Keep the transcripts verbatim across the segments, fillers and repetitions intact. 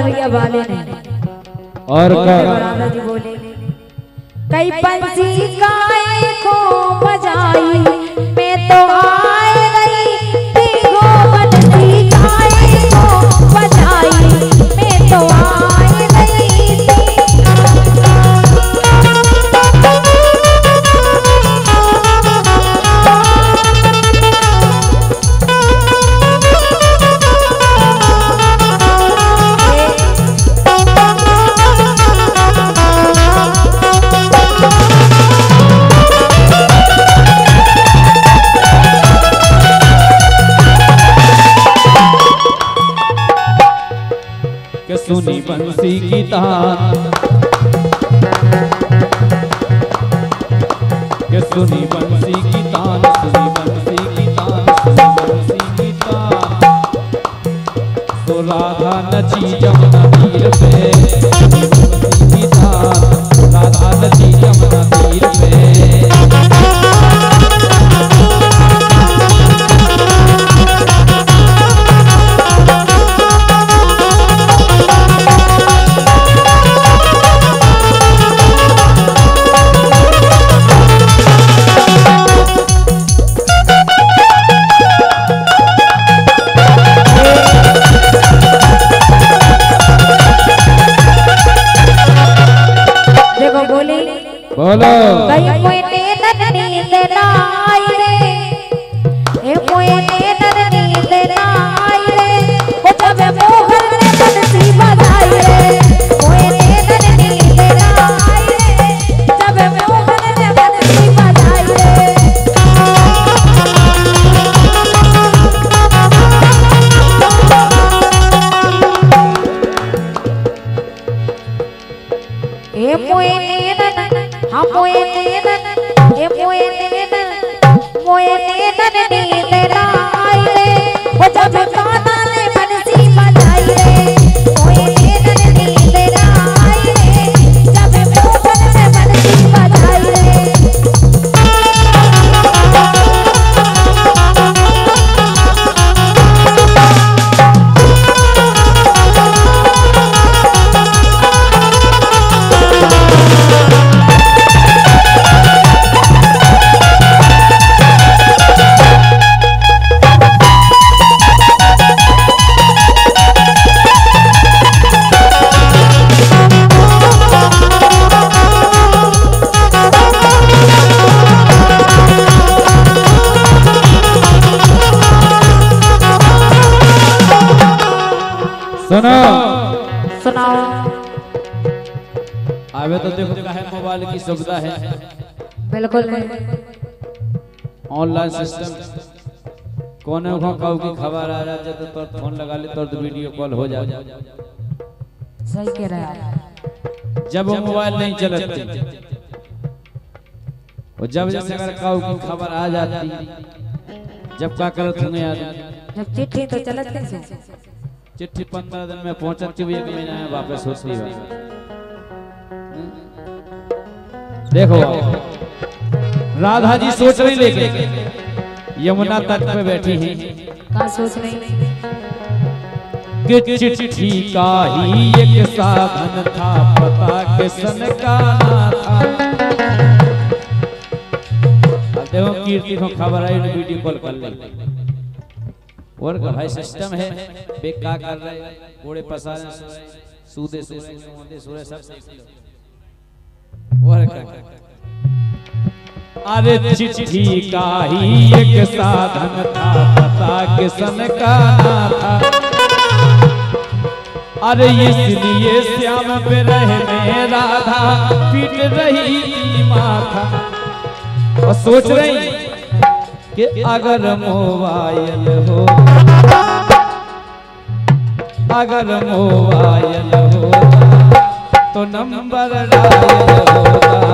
भैया वाले ने और राधा जी बोले कई पंछी गाए को बजाई मैं तो आए गई देखो पंछी गाए को बजाई मैं तो आए गई सुनी बंसी की तान के सुनी बंसी की तान सुनी बंसी की तान सुनी बंसी की तान तो राधा नची जमुना तीर पे सुनी बंसी की तान राधा नची जमुना तीर पे बोलो कई कोई नींद नींद ना आई रे ए कोई नींद नींद ना आई रे ओ जब मोहन ने बंसी बजाई रे कोई नींद नींद ना आई रे जब मोहन ने बंसी बजाई रे ए कोई नींद हम मोए नींद ये मोए नींद मोए नींद नींद ना आई रे वो जब गाना ने बंसी बजाई रे मोए नींद नींद ना आई रे जब मोहन ने बंसी बजाई रे सुनो सुनाओ आवे तो देखो क्या है मोबाइल की सुविधा है बिल्कुल ऑनलाइन सिस्टम कोने को काऊ की खबर आ जाए तो तुरंत फोन लगा ले तुरंत वीडियो कॉल हो जाए सही कह रहे हैं जब वो मोबाइल नहीं चलते और जब जैसे अगर काऊ की खबर आ जाती जब क्या करते हैं यार जब चिट्ठी तो चलत कैसे चिट्ठी पंद्रह दिन में पहुंचती हुई एक महीना में वापस होती है देखो राधा जी सोच रही लेके यमुना तट पे बैठी हैं का सोच रही कि चिट्ठी का ही एक साधन था पता किसन का ना था अब देखो कीर्ति को खबर आई तो वीडियो कॉल कर ले और का भाई सिस्टम है बेकार कर रहे घोड़े पसारे सूदे सूदे सूदे सूदे सब और का अरे चिट्ठी का ही एक साधन था पता किसन का ना था अरे इसलिए श्याम पे रह में राधा पीट रही थी माथा और सोच रही कि अगर मोबाइल हो अगर मोबाइल होता तो नंबर डायल होता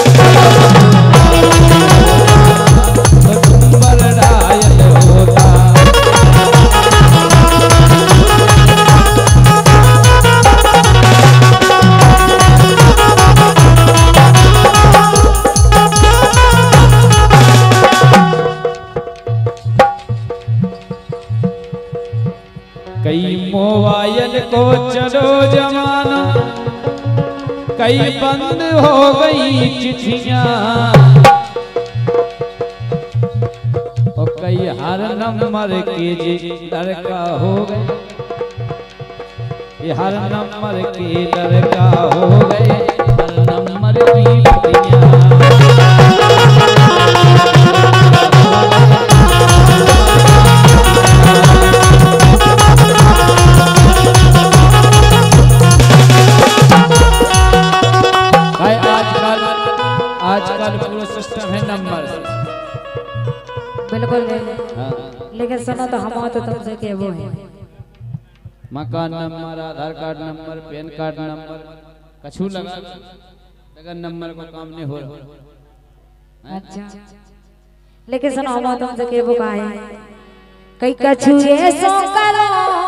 तो नंबर डायल होता कई मोबाइल को चलो जमाना कई बंद हो गई चिट्ठियां और कई हर नंबर के जी लड़का हो गए, ये हर नंबर के लड़का हो गए, हर नंबर की बतियां। आजकल पूरा सिस्टम है नंबर। बिल्कुल हाँ। लेकिन सुनो तो हम तो तुमसे के वो है मकान number, Aadhaar card number, PAN card number, कछु लगा अगर नंबर को काम नहीं हो रहा। अच्छा लेकिन सुनो हम तुमसे के वो है कई कछु ऐसो करो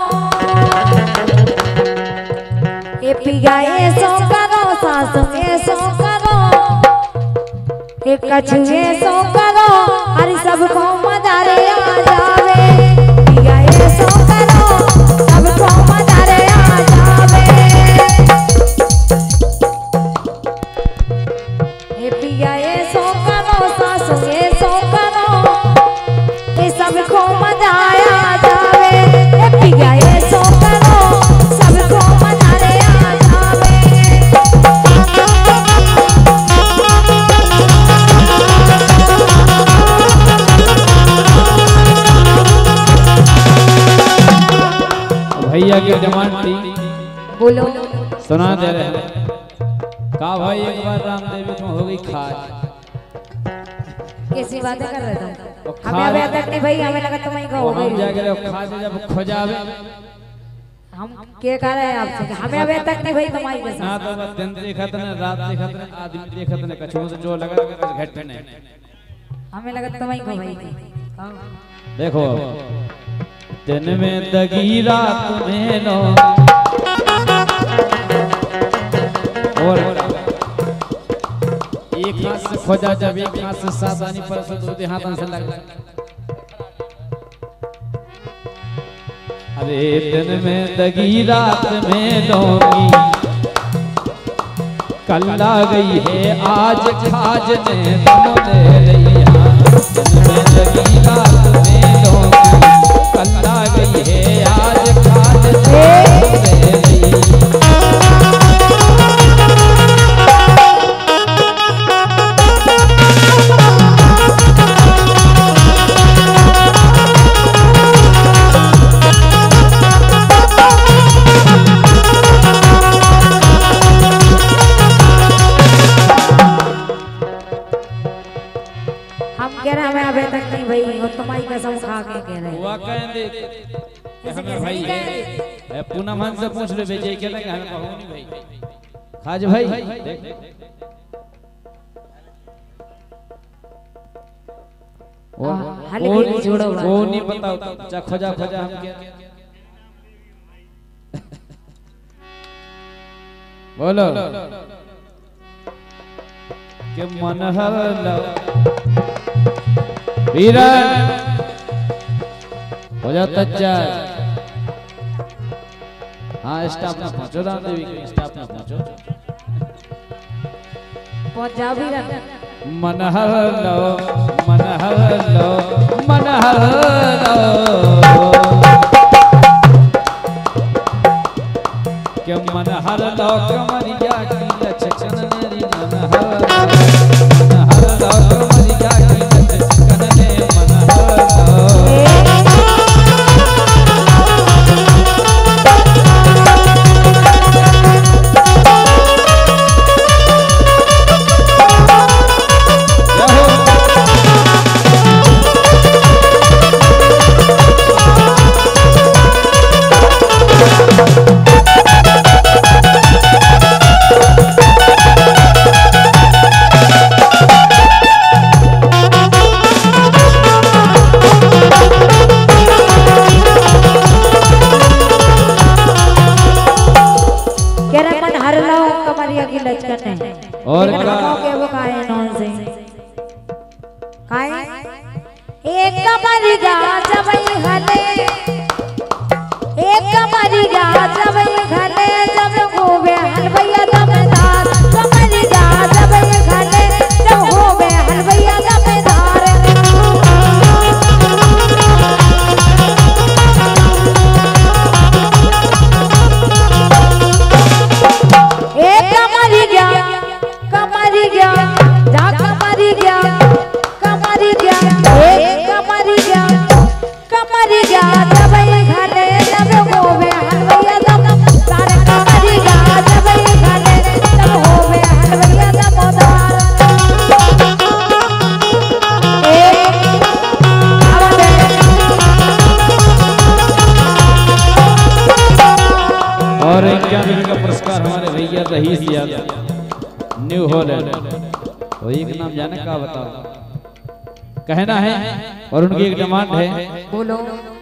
ये पिया ऐसो करो सास में सो करो एक कछुए सो करो हरि सबको मजा रे आ जावे पिया ये सो करो सबको मजा रे आ जावे हे पिया ये सो करो सासु ये सो करो ये सबको मजा आ जावे हे पिया ये सो करो सबको मजा रे आ जावे। भैया की डिमांड थी, बोलो सुना दे रहे हैं। कहा भाई एक बार रामदेव में हो गई खाज। कैसी बातें कर रहे थे? और हमें अभी तक नहीं भाई, हमें लगा तुम्हें का हो हम गई। जाके रे खाज जब खोजावे हम के कह रहे हैं आपसे? हमें अभी तक नहीं भाई तुम्हारी के ना साथ। तो दिन देखा था ना रात देखा था ना आदमी देखा था ना कछु से जो लगा कुछ घट पे नहीं। हमें लगा तुम्हें को भाई थी। देखो दिन में दगी रात में नो और एक हाथ से खोजा जब एक हाथ से सावधानी पर से दूसरे हाथ से लगा। अरे दिन में दगी रात में लोगी कल आ गई है आज खाज ने दम ले लिया। दिन में दगी रात में लोगी कल आ गई है आज खाज ने दम ले लिया। हम कह रहे हैं हमें अभी तक नहीं भाई, और तुम्हारी कसम खा के कह रहे हैं। हुआ कहें देख हमें भाई है पूनम मन से पूछ ले बेचे के लगे हमें कहो नहीं भाई खाज भाई देख वो हाँ, हल्के भी जोड़ो बात। वो नहीं बताओ जा खोजा खोजा हम क्या बोलो के मन हर वीरन हो जाता चार। हाँ स्टाफ ना पहुंचो रामदेवी के स्टाफ ना पहुंचो पहुंच जा भी रहा। मन हर लो मन हर लो मन हर लो के मन हर लो कमरिया की लचकन मेरी मन हर लो मन हर लो कमरिया की लचकन ने मन हर लो। और क्या के वो काहे नॉन से काहे एक कमरी गा जबई हले एक कमरी गा जबई हले जब होवे हलवैया दमदार कमरिया जब घाटे जब होवे हलवैया दमदार ए कमरिया कमरिया जा कमरिया कमरिया ए कमरिया कमरिया जब घाटे जब होवे हलवैया दमदार कमरिया जब घाटे जब होवे हलवैया दमदार ए आवाज़ और इक्यानवे का पुरस्कार हमारे भैया रहीस यादव न्यू हॉलैंड। तो एक नाम जाने का बताओ कहना है और उनकी एक डिमांड है। बोलो